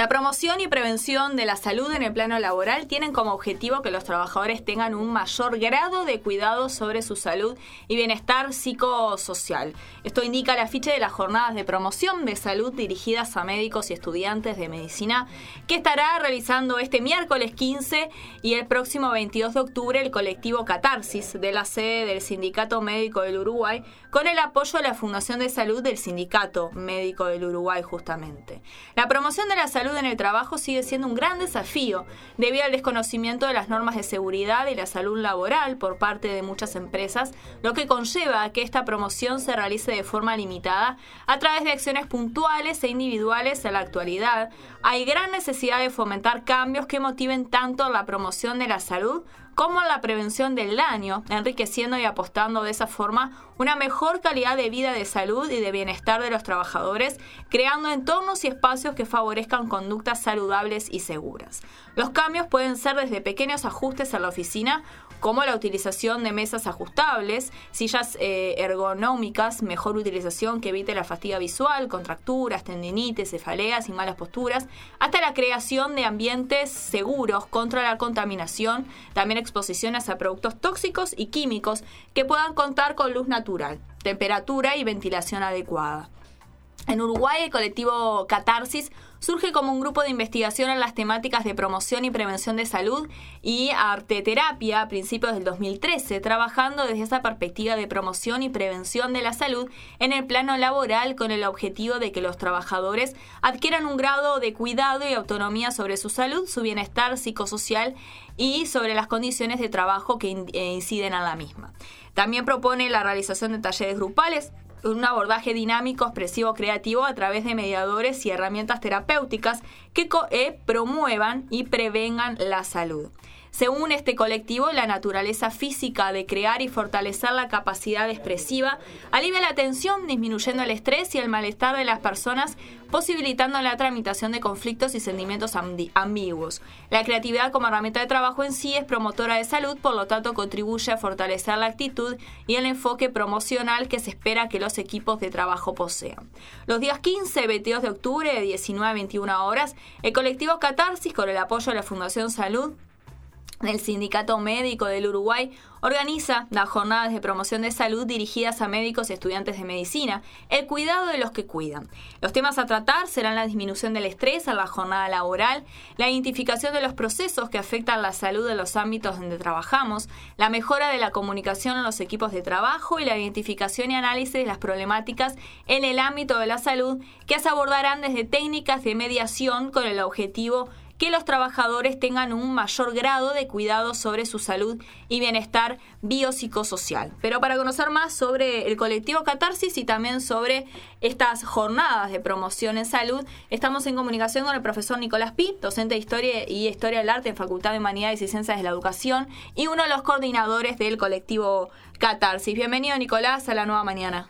La promoción y prevención de la salud en el plano laboral tienen como objetivo que los trabajadores tengan un mayor grado de cuidado sobre su salud y bienestar psicosocial. Esto indica el afiche de las jornadas de promoción de salud dirigidas a médicos y estudiantes de medicina que estará realizando este miércoles 15 y el próximo 22 de octubre el colectivo Catarsis de la sede del Sindicato Médico del Uruguay con el apoyo de la Fundación de Salud del Sindicato Médico del Uruguay justamente. La promoción de la salud en el trabajo sigue siendo un gran desafío debido al desconocimiento de las normas de seguridad y la salud laboral por parte de muchas empresas, lo que conlleva a que esta promoción se realice de forma limitada a través de acciones puntuales e individuales en la actualidad. Hay gran necesidad de fomentar cambios que motiven tanto la promoción de la salud como la prevención del daño, enriqueciendo y apostando de esa forma una mejor calidad de vida, de salud y de bienestar de los trabajadores, creando entornos y espacios que favorezcan conductas saludables y seguras. Los cambios pueden ser desde pequeños ajustes en la oficina, como la utilización de mesas ajustables, sillas ergonómicas, mejor utilización que evite la fatiga visual, contracturas, tendinitis, cefaleas y malas posturas, hasta la creación de ambientes seguros contra la contaminación, también exposiciones a productos tóxicos y químicos que puedan contar con luz natural, temperatura y ventilación adecuada. En Uruguay, el colectivo Catarsis surge como un grupo de investigación en las temáticas de promoción y prevención de salud y arteterapia a principios del 2013, trabajando desde esa perspectiva de promoción y prevención de la salud en el plano laboral con el objetivo de que los trabajadores adquieran un grado de cuidado y autonomía sobre su salud, su bienestar psicosocial y sobre las condiciones de trabajo que inciden en la misma. También propone la realización de talleres grupales, un abordaje dinámico, expresivo, creativo a través de mediadores y herramientas terapéuticas que promuevan y prevengan la salud. Según este colectivo, la naturaleza física de crear y fortalecer la capacidad expresiva alivia la tensión, disminuyendo el estrés y el malestar de las personas, posibilitando la tramitación de conflictos y sentimientos ambiguos. La creatividad como herramienta de trabajo en sí es promotora de salud, por lo tanto contribuye a fortalecer la actitud y el enfoque promocional que se espera que los equipos de trabajo posean. Los días 15 y 22 de octubre de 19 a 21 horas, el colectivo Catarsis, con el apoyo de la Fundación Salud del Sindicato Médico del Uruguay, organiza las jornadas de promoción de salud dirigidas a médicos y estudiantes de medicina, el cuidado de los que cuidan. Los temas a tratar serán la disminución del estrés en la jornada laboral, la identificación de los procesos que afectan la salud de los ámbitos donde trabajamos, la mejora de la comunicación en los equipos de trabajo y la identificación y análisis de las problemáticas en el ámbito de la salud, que se abordarán desde técnicas de mediación con el objetivo que los trabajadores tengan un mayor grado de cuidado sobre su salud y bienestar biopsicosocial. Pero para conocer más sobre el colectivo Catarsis y también sobre estas jornadas de promoción en salud, estamos en comunicación con el profesor Nicolás Pi, docente de Historia y Historia del Arte en Facultad de Humanidades y Ciencias de la Educación y uno de los coordinadores del colectivo Catarsis. Bienvenido, Nicolás, a La Nueva Mañana.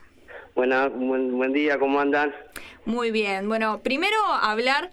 Buen día, ¿cómo andan? Muy bien. Bueno, primero hablar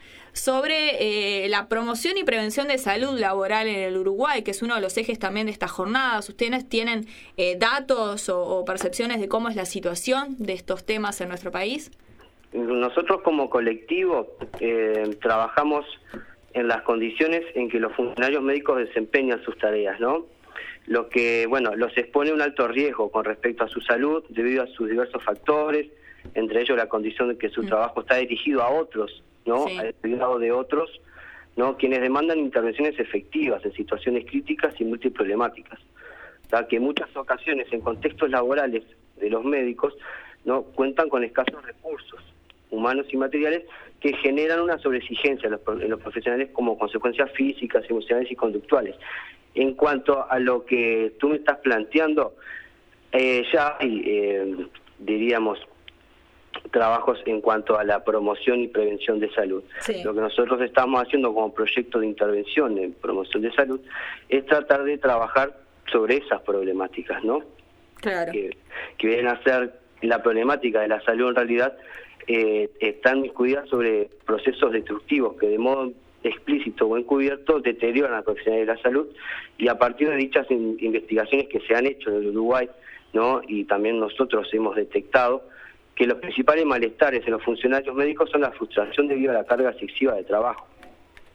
sobre la promoción y prevención de salud laboral en el Uruguay, que es uno de los ejes también de estas jornadas. ¿Ustedes tienen datos o percepciones de cómo es la situación de estos temas en nuestro país? Nosotros como colectivo trabajamos en las condiciones en que los funcionarios médicos desempeñan sus tareas, ¿no? Lo que, los expone a un alto riesgo con respecto a su salud debido a sus diversos factores, entre ellos la condición de que su trabajo está dirigido a otros, ¿no? Sí. Al cuidado de otros, ¿no? Quienes demandan intervenciones efectivas en situaciones críticas y multiproblemáticas. O sea, que en muchas ocasiones en contextos laborales de los médicos, ¿no? Cuentan con escasos recursos humanos y materiales que generan una sobreexigencia en los profesionales como consecuencias físicas, emocionales y conductuales. En cuanto a lo que tú me estás planteando, ya hay, diríamos, trabajos en cuanto a la promoción y prevención de salud. Sí. Lo que nosotros estamos haciendo como proyecto de intervención en promoción de salud es tratar de trabajar sobre esas problemáticas, ¿no? Claro. Que vienen a ser la problemática de la salud en realidad, están inmiscuidas sobre procesos destructivos que de modo explícito o encubierto deterioran a la profesionalidad de la salud, y a partir de dichas investigaciones que se han hecho en el Uruguay, ¿no? Y también nosotros hemos detectado que los principales malestares en los funcionarios médicos son la frustración debido a la carga excesiva de trabajo,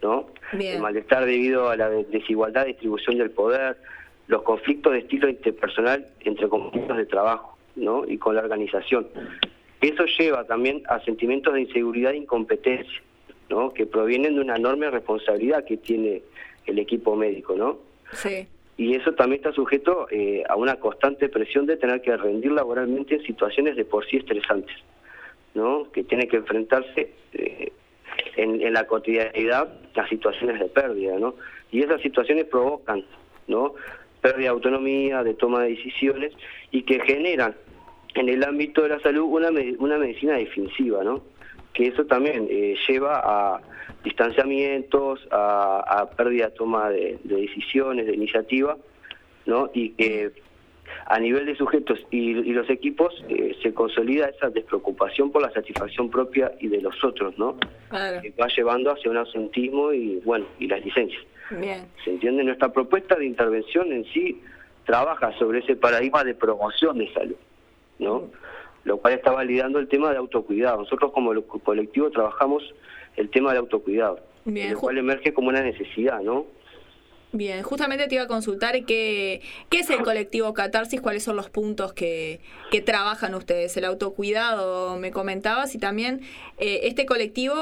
¿no? Bien. El malestar debido a la desigualdad de distribución del poder, los conflictos de estilo interpersonal entre compañeros de trabajo, ¿no? Y con la organización. Eso lleva también a sentimientos de inseguridad e incompetencia, ¿no? Que provienen de una enorme responsabilidad que tiene el equipo médico, ¿no? Sí. Y eso también está sujeto a una constante presión de tener que rendir laboralmente en situaciones de por sí estresantes, ¿no? Que tiene que enfrentarse en la cotidianidad a situaciones de pérdida, ¿no? Y esas situaciones provocan, ¿no? Pérdida de autonomía, de toma de decisiones, y que generan en el ámbito de la salud una medicina defensiva, ¿no? Que eso también lleva a distanciamientos, a pérdida de toma de decisiones, de iniciativa, ¿no? Y que a nivel de sujetos y los equipos se consolida esa despreocupación por la satisfacción propia y de los otros, ¿no? Claro. Que va llevando hacia un ausentismo y, bueno, y las licencias. Bien. ¿Se entiende? Nuestra propuesta de intervención en sí trabaja sobre ese paradigma de promoción de salud, ¿no? Lo cual está validando el tema de autocuidado. Nosotros como colectivo trabajamos el tema de autocuidado, Bien. lo cual emerge como una necesidad, ¿no? Bien, justamente te iba a consultar qué es el colectivo Catarsis, cuáles son los puntos que trabajan ustedes. El autocuidado, me comentabas, y también este colectivo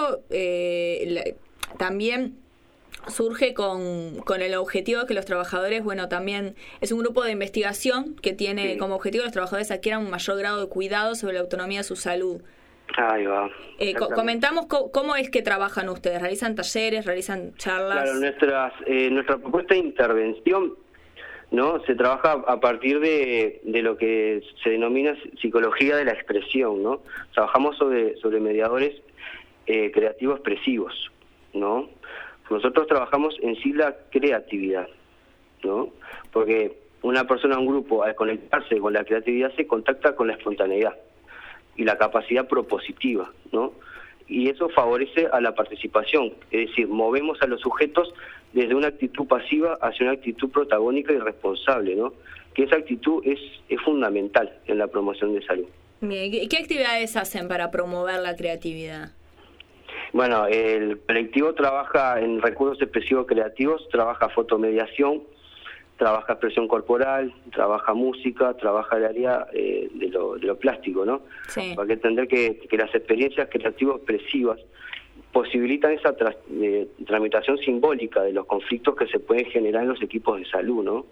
también surge con el objetivo de que los trabajadores, bueno, también es un grupo de investigación que tiene como objetivo que los trabajadores adquieran un mayor grado de cuidado sobre la autonomía de su salud. Ahí va. Comentamos cómo es que trabajan ustedes. ¿Realizan talleres, realizan charlas? Claro, nuestra propuesta de intervención, ¿no? Se trabaja a partir de lo que se denomina psicología de la expresión, ¿no? Trabajamos sobre mediadores creativos expresivos, ¿no? Nosotros trabajamos en sí la creatividad, ¿no? Porque una persona, un grupo, al conectarse con la creatividad se contacta con la espontaneidad y la capacidad propositiva, ¿no? Y eso favorece a la participación, es decir, movemos a los sujetos desde una actitud pasiva hacia una actitud protagónica y responsable, ¿no? Que esa actitud es fundamental en la promoción de salud. Bien, ¿qué actividades hacen para promover la creatividad? Bueno, el colectivo trabaja en recursos expresivos creativos, trabaja fotomediación, trabaja expresión corporal, trabaja música, trabaja el área de lo plástico, ¿no? Sí. Hay que entender que las experiencias creativas expresivas posibilitan esa tramitación simbólica de los conflictos que se pueden generar en los equipos de salud, ¿no?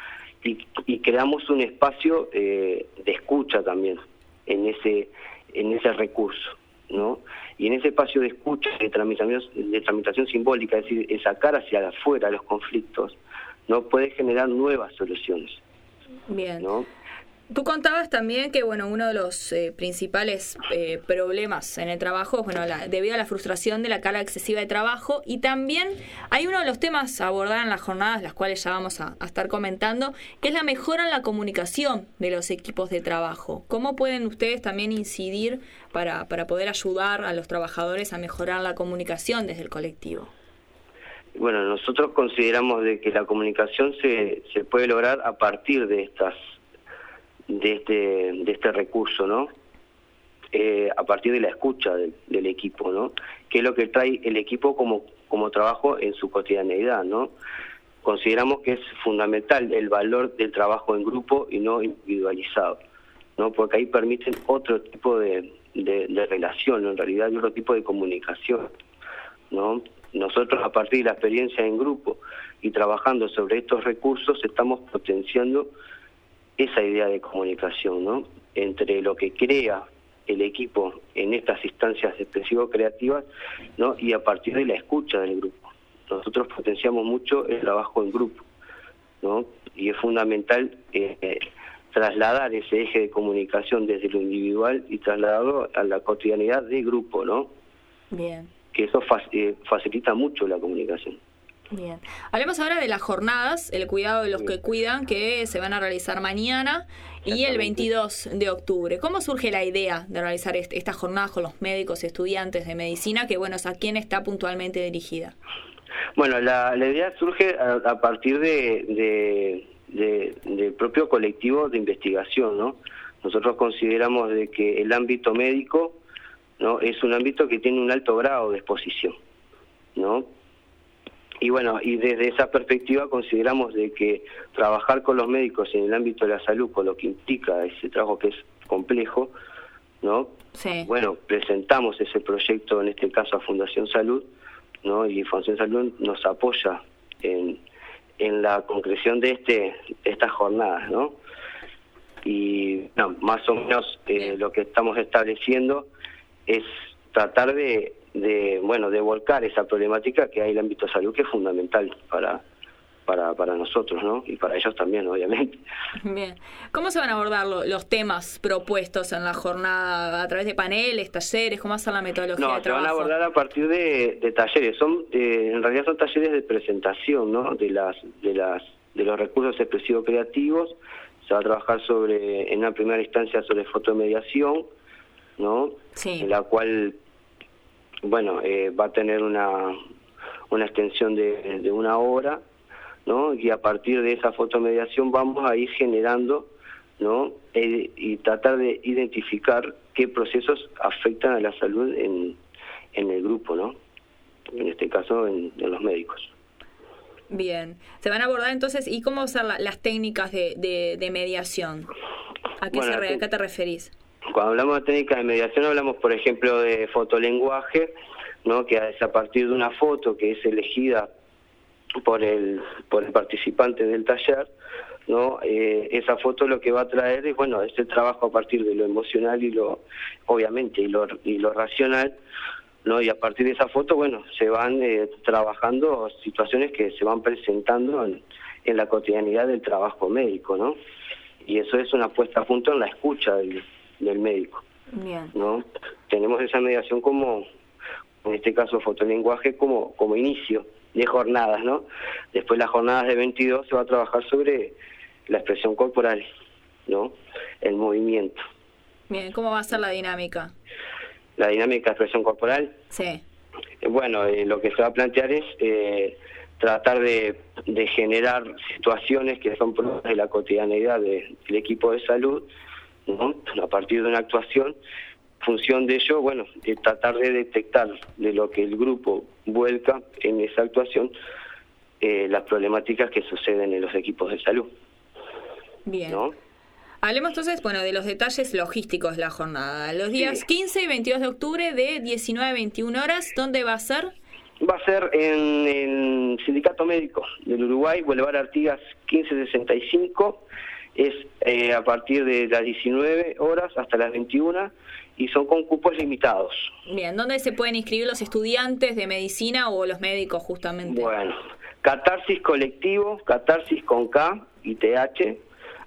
Y creamos un espacio de escucha también en ese recurso, ¿no? Y en ese espacio de escucha, de tramitación simbólica, es decir, de sacar hacia afuera los conflictos, no puede generar nuevas soluciones. Bien. ¿No? Tú contabas también que bueno, uno de los principales problemas en el trabajo es debido a la frustración de la carga excesiva de trabajo, y también hay uno de los temas a abordar en las jornadas, las cuales ya vamos a estar comentando, que es la mejora en la comunicación de los equipos de trabajo. ¿Cómo pueden ustedes también incidir para poder ayudar a los trabajadores a mejorar la comunicación desde el colectivo? Bueno, nosotros consideramos de que la comunicación se puede lograr a partir de este recurso, ¿no? A partir de la escucha del equipo, ¿no? Que es lo que trae el equipo como trabajo en su cotidianeidad, ¿no? Consideramos que es fundamental el valor del trabajo en grupo y no individualizado, ¿no? Porque ahí permiten otro tipo de relación, ¿no? En realidad, y otro tipo de comunicación, ¿no? Nosotros, a partir de la experiencia en grupo y trabajando sobre estos recursos, estamos potenciando esa idea de comunicación, ¿no? Entre lo que crea el equipo en estas instancias expresivo-creativas, ¿no? Y a partir de la escucha del grupo. Nosotros potenciamos mucho el trabajo en grupo, ¿no? Y es fundamental trasladar ese eje de comunicación desde lo individual y trasladarlo a la cotidianidad de grupo, ¿no? Bien. Que eso facilita mucho la comunicación. Bien. Hablemos ahora de las jornadas, el cuidado de los que cuidan, que se van a realizar mañana y el 22 de octubre. ¿Cómo surge la idea de realizar estas jornadas con los médicos y estudiantes de medicina? Que bueno, ¿a quién está puntualmente dirigida? Bueno, la idea surge a partir del propio colectivo de investigación, ¿no? Nosotros consideramos de que el ámbito médico, ¿no? Es un ámbito que tiene un alto grado de exposición, ¿no? Y bueno, y desde esa perspectiva consideramos de que trabajar con los médicos en el ámbito de la salud, con lo que implica ese trabajo que es complejo, ¿no? Sí. Bueno, presentamos ese proyecto, en este caso a Fundación Salud, ¿no? Y Fundación Salud nos apoya en la concreción de estas jornadas, ¿no? Y no, más o menos lo que estamos estableciendo es tratar de volcar esa problemática que hay en el ámbito de salud, que es fundamental para nosotros, ¿no? Y para ellos también, obviamente. Bien. ¿Cómo se van a abordar los temas propuestos en la jornada? ¿A través de paneles, talleres? ¿Cómo va a ser la metodología de trabajo? No, se van a abordar a partir de talleres. En realidad son talleres de presentación, ¿no? De los recursos expresivos creativos. Se va a trabajar en una primera instancia sobre fotomediación, ¿no? Sí. En la cual, bueno, va a tener una extensión de 1 hora, ¿no? Y a partir de esa fotomediación vamos a ir generando, ¿no? Y tratar de identificar qué procesos afectan a la salud en el grupo, ¿no? En este caso en los médicos. Bien. Se van a abordar entonces, ¿y cómo usar las técnicas de mediación? ¿A qué te referís? Cuando hablamos de técnicas de mediación hablamos, por ejemplo, de fotolenguaje, ¿no? Que es a partir de una foto que es elegida por el participante del taller, ¿no? Esa foto lo que va a traer es, bueno, ese trabajo a partir de lo emocional y obviamente y lo racional, ¿no? Y a partir de esa foto, bueno, se van trabajando situaciones que se van presentando en la cotidianidad del trabajo médico, ¿no? Y eso es una puesta a punto en la escucha del médico. Bien. ¿No? Tenemos esa mediación como, en este caso fotolenguaje, como inicio de jornadas, ¿no? Después las jornadas de 22 se va a trabajar sobre la expresión corporal, ¿no? El movimiento. Bien, ¿cómo va a ser la dinámica? La dinámica de expresión corporal. Sí. Bueno, lo que se va a plantear es tratar de generar situaciones que son propias de la cotidianeidad del equipo de salud, ¿no? A partir de una actuación, en función de ello, bueno, tratar de detectar de lo que el grupo vuelca en esa actuación, las problemáticas que suceden en los equipos de salud. Bien. ¿No? Hablemos entonces, bueno, de los detalles logísticos de la jornada. Los días 15 y 22 de octubre de 19 a 21 horas, ¿dónde va a ser? Va a ser en el Sindicato Médico del Uruguay, Boulevard Artigas 1565, es a partir de las 19 horas hasta las 21 y son con cupos limitados. Bien, ¿dónde se pueden inscribir los estudiantes de medicina o los médicos justamente? Bueno, Catarsis Colectivo, Catarsis con K y TH,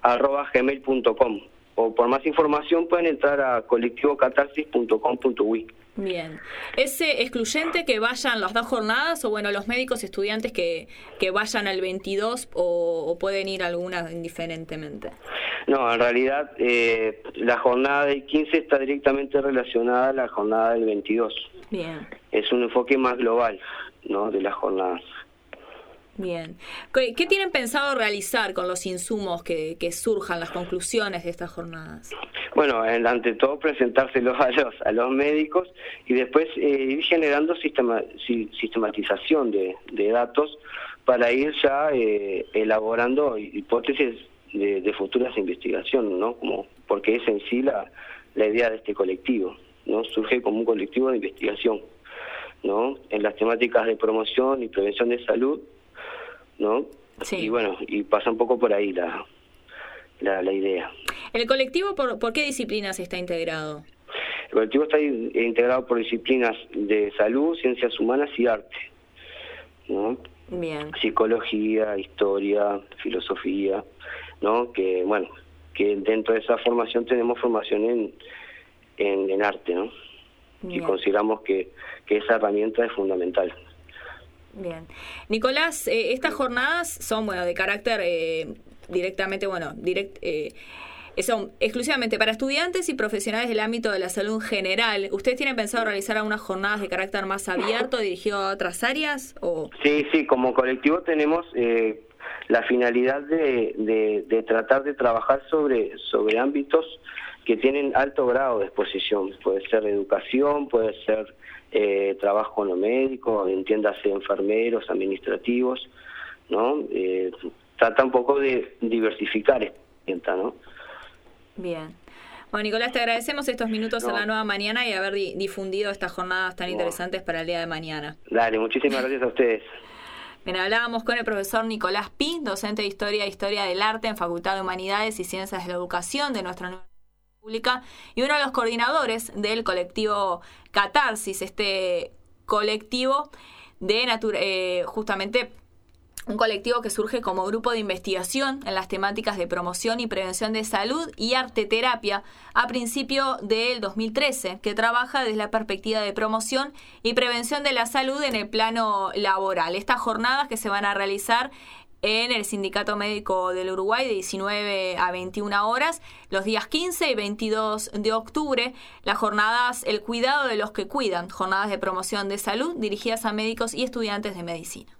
@gmail.com, o por más información pueden entrar a colectivocatarsis.com.uy. Bien. ¿Es excluyente que vayan las 2 jornadas o bueno, los médicos estudiantes que vayan al 22 o pueden ir algunas indiferentemente? No, en realidad la jornada del 15 está directamente relacionada a la jornada del 22. Bien. Es un enfoque más global, ¿no? De las jornadas. Bien. ¿Qué tienen pensado realizar con los insumos que surjan, las conclusiones de estas jornadas? Bueno, ante todo presentárselos a los médicos y después ir generando sistematización de datos para ir ya elaborando hipótesis de futuras investigaciones, ¿no? Porque es en sí la idea de este colectivo, ¿no? Surge como un colectivo de investigación, ¿no? En las temáticas de promoción y prevención de salud, ¿no? Sí. Y bueno, y pasa un poco por ahí la idea. ¿El colectivo por qué disciplinas está integrado? El colectivo está integrado por disciplinas de salud, ciencias humanas y arte, ¿no? Bien. Psicología, historia, filosofía, ¿no? Que bueno, que dentro de esa formación tenemos formación en arte, ¿no? Bien. Y consideramos que esa herramienta es fundamental. Bien. Nicolás, estas jornadas son, bueno, de carácter directamente, bueno, son exclusivamente para estudiantes y profesionales del ámbito de la salud en general. ¿Ustedes tienen pensado realizar algunas jornadas de carácter más abierto, dirigido a otras áreas? ¿O? Sí, como colectivo tenemos la finalidad de tratar de trabajar sobre ámbitos que tienen alto grado de exposición. Puede ser educación, puede ser trabajo con los médicos, entiéndase enfermeros, administrativos, ¿no? Trata un poco de diversificar esta herramienta, ¿no? Bien. Bueno, Nicolás, te agradecemos estos minutos en La Nueva Mañana y haber difundido estas jornadas tan interesantes para el día de mañana. Dale, muchísimas gracias a ustedes. Bien, hablábamos con el profesor Nicolás Pi, docente de Historia e Historia del Arte en Facultad de Humanidades y Ciencias de la Educación de nuestra Universidad Pública y uno de los coordinadores del colectivo Catarsis, este colectivo de justamente un colectivo que surge como grupo de investigación en las temáticas de promoción y prevención de salud y arteterapia a principio del 2013, que trabaja desde la perspectiva de promoción y prevención de la salud en el plano laboral. Estas jornadas que se van a realizar en el Sindicato Médico del Uruguay de 19 a 21 horas, los días 15 y 22 de octubre, las jornadas El cuidado de los que cuidan, jornadas de promoción de salud dirigidas a médicos y estudiantes de medicina.